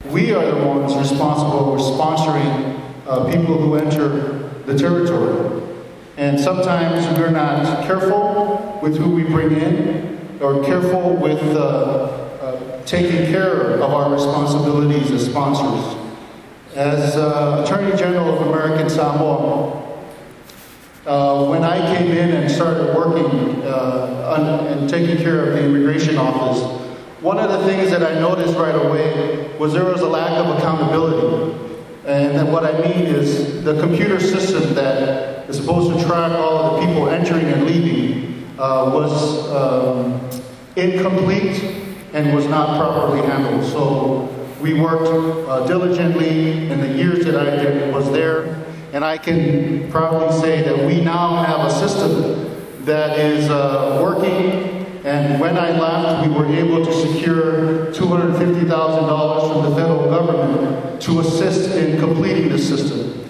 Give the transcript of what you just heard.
we are the ones responsible for sponsoring people who enter the territory. And sometimes we're not careful with who we bring in, or careful with taking care of our responsibilities as sponsors. As Attorney General of American Samoa, when I came in and started working and taking care of the immigration office, one of the things that I noticed right away was there was a lack of accountability. And then what I mean is the computer system that is supposed to track all of the people entering and leaving was incomplete and was not properly handled. So we worked diligently in the years that I was there, and I can proudly say that we now have a system that is working. And when I left, we were able to secure $250,000 from the federal government to assist in completing the system.